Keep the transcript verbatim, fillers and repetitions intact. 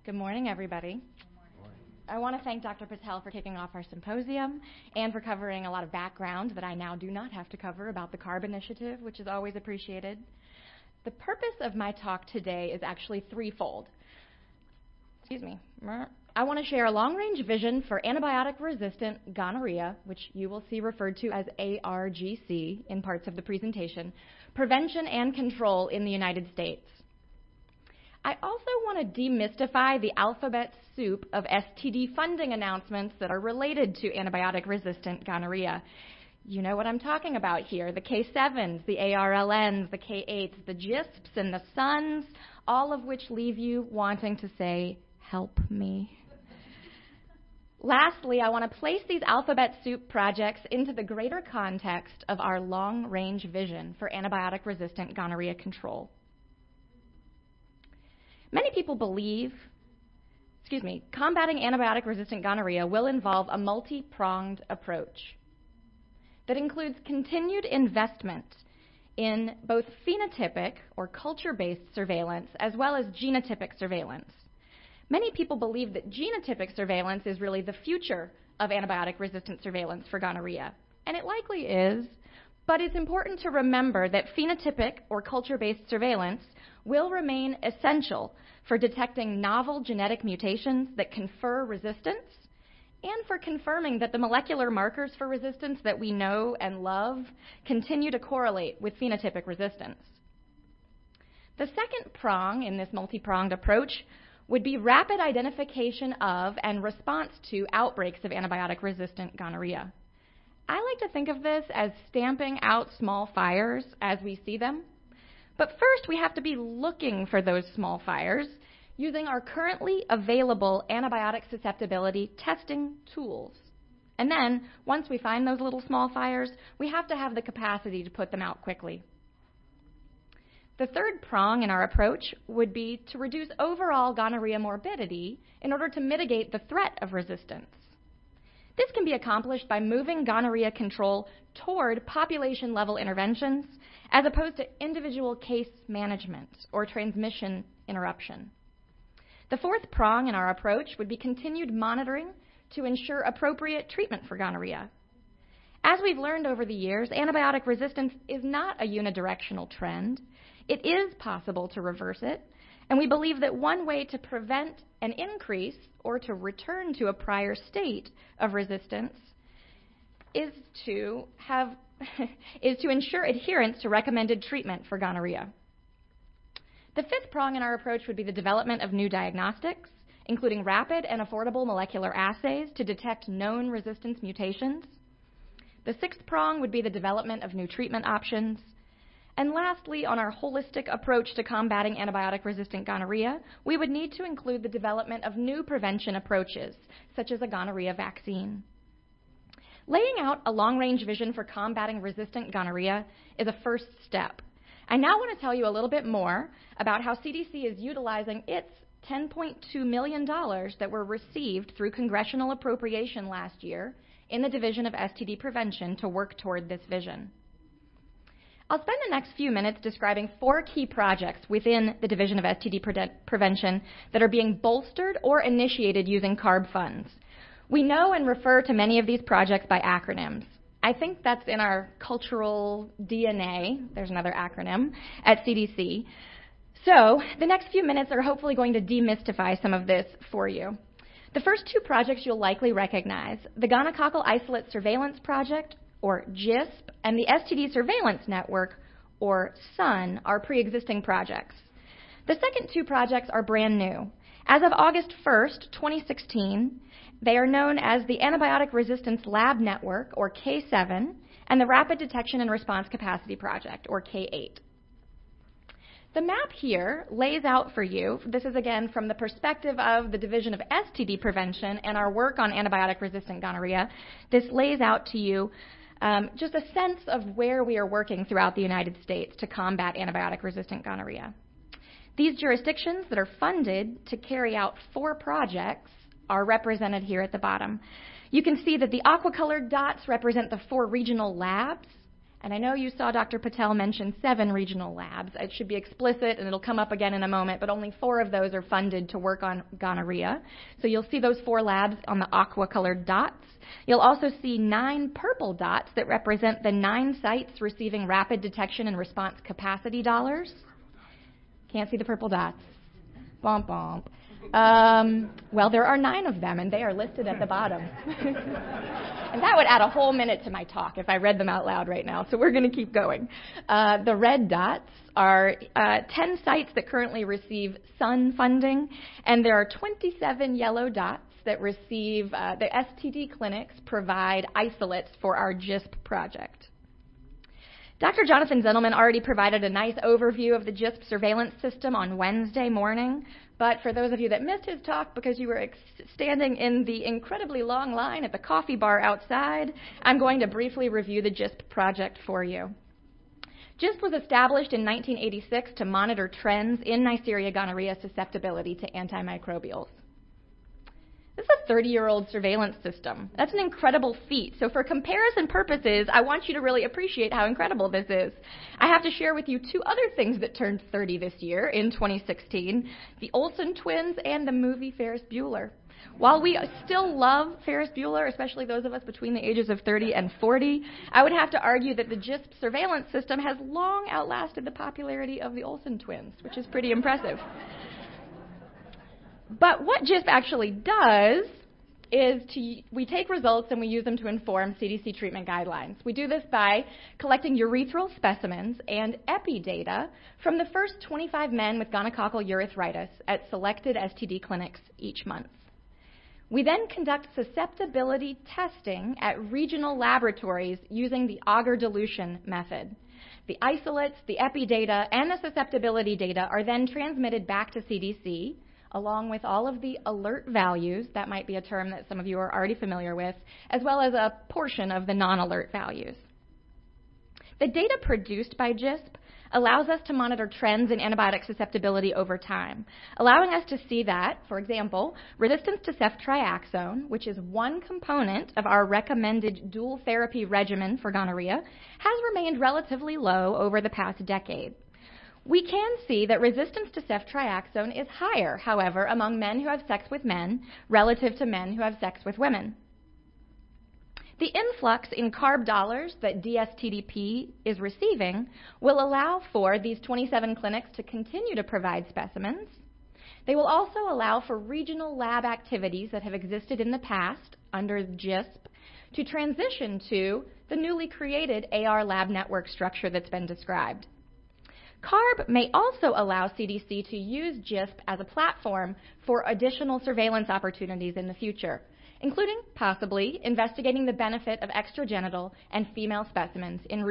Good morning, everybody. I want to thank Doctor Patel for kicking off our symposium and for covering a lot of background that I now do not have to cover about the CARB initiative, which is always appreciated. The purpose of my talk today is actually threefold. Excuse me. I want to share a long-range vision for antibiotic-resistant gonorrhea, which you will see referred to as A R G C in parts of the presentation, prevention and control in the United States. I also want to demystify the alphabet soup of S T D funding announcements that are related to antibiotic-resistant gonorrhea. You know what I'm talking about here, the K sevens, the A R L Ns, the K eights, the G I S Ps, and the S U Ns, all of which leave you wanting to say, help me. Lastly, I want to place these alphabet soup projects into the greater context of our long-range vision for antibiotic-resistant gonorrhea control. Many people believe, excuse me, combating antibiotic-resistant gonorrhea will involve a multi-pronged approach that includes continued investment in both phenotypic or culture-based surveillance as well as genotypic surveillance. Many people believe that genotypic surveillance is really the future of antibiotic-resistant surveillance for gonorrhea, and it likely is, but it's important to remember that phenotypic or culture-based surveillance will remain essential for detecting novel genetic mutations that confer resistance and for confirming that the molecular markers for resistance that we know and love continue to correlate with phenotypic resistance. The second prong in this multi-pronged approach would be rapid identification of and response to outbreaks of antibiotic-resistant gonorrhea. I like to think of this as stamping out small fires as we see them. But first, we have to be looking for those small fires using our currently available antibiotic susceptibility testing tools. And then, once we find those little small fires, we have to have the capacity to put them out quickly. The third prong in our approach would be to reduce overall gonorrhea morbidity in order to mitigate the threat of resistance. This can be accomplished by moving gonorrhea control toward population-level interventions as opposed to individual case management or transmission interruption. The fourth prong in our approach would be continued monitoring to ensure appropriate treatment for gonorrhea. As we've learned over the years, antibiotic resistance is not a unidirectional trend. It is possible to reverse it, and we believe that one way to prevent an increase or to return to a prior state of resistance is to have is to ensure adherence to recommended treatment for gonorrhea. The fifth prong in our approach would be the development of new diagnostics, including rapid and affordable molecular assays to detect known resistance mutations. The sixth prong would be the development of new treatment options. And lastly, on our holistic approach to combating antibiotic-resistant gonorrhea, we would need to include the development of new prevention approaches, such as a gonorrhea vaccine. Laying out a long-range vision for combating resistant gonorrhea is a first step. I now want to tell you a little bit more about how C D C is utilizing its ten point two million dollars that were received through congressional appropriation last year in the Division of S T D Prevention to work toward this vision. I'll spend the next few minutes describing four key projects within the Division of S T D Pre- Prevention that are being bolstered or initiated using CARB funds. We know and refer to many of these projects by acronyms. I think that's in our cultural D N A, there's another acronym, at C D C. So the next few minutes are hopefully going to demystify some of this for you. The first two projects you'll likely recognize, the Gonococcal Isolate Surveillance Project, or G I S P, and the S T D Surveillance Network, or S U N, are pre-existing projects. The second two projects are brand new. As of August first, twenty sixteen, they are known as the Antibiotic Resistance Lab Network, or K seven, and the Rapid Detection and Response Capacity Project, or K eight. The map here lays out for you, this is again from the perspective of the Division of S T D Prevention and our work on antibiotic-resistant gonorrhea, this lays out to you um, just a sense of where we are working throughout the United States to combat antibiotic-resistant gonorrhea. These jurisdictions that are funded to carry out four projects are represented here at the bottom. You can see that the aqua-colored dots represent the four regional labs, And I know you saw Doctor Patel mention seven regional labs. It should be explicit, and it'll come up again in a moment, but only four of those are funded to work on gonorrhea. So you'll see those four labs on the aqua-colored dots. You'll also see nine purple dots that represent the nine sites receiving rapid detection and response capacity dollars. Can't see the purple dots. Bomp, bomp. Um, well, there are nine of them, and they are listed at the bottom. And that would add a whole minute to my talk if I read them out loud right now, so we're going to keep going. Uh, the red dots are uh, ten sites that currently receive SUN funding, and there are twenty-seven yellow dots that receive, uh, the S T D clinics provide isolates for our G I S P project. Doctor Jonathan Zindelman already provided a nice overview of the G I S P surveillance system on Wednesday morning, but for those of you that missed his talk because you were ex- standing in the incredibly long line at the coffee bar outside, I'm going to briefly review the G I S P project for you. G I S P was established in nineteen eighty-six to monitor trends in Neisseria gonorrhea susceptibility to antimicrobials. This is a thirty-year-old surveillance system. That's an incredible feat. So for comparison purposes, I want you to really appreciate how incredible this is. I have to share with you two other things that turned thirty this year in twenty sixteen, the Olsen twins and the movie Ferris Bueller. While we still love Ferris Bueller, especially those of us between the ages of thirty and forty, I would have to argue that the G I S P surveillance system has long outlasted the popularity of the Olsen twins, which is pretty impressive. But what G I S P actually does is to, we take results and we use them to inform C D C treatment guidelines. We do this by collecting urethral specimens and epi data from the first twenty-five men with gonococcal urethritis at selected S T D clinics each month. We then conduct susceptibility testing at regional laboratories using the Auger dilution method. The isolates, the epi data, and the susceptibility data are then transmitted back to C D C, along with all of the alert values, that might be a term that some of you are already familiar with, as well as a portion of the non-alert values. The data produced by G I S P allows us to monitor trends in antibiotic susceptibility over time, allowing us to see that, for example, resistance to ceftriaxone, which is one component of our recommended dual therapy regimen for gonorrhea, has remained relatively low over the past decade. We can see that resistance to ceftriaxone is higher, however, among men who have sex with men relative to men who have sex with women. The influx in carb dollars that D S T D P is receiving will allow for these twenty-seven clinics to continue to provide specimens. They will also allow for regional lab activities that have existed in the past under G I S P to transition to the newly created A R lab network structure that's been described. CARB may also allow C D C to use G I S P as a platform for additional surveillance opportunities in the future, including possibly investigating the benefit of extragenital and female specimens in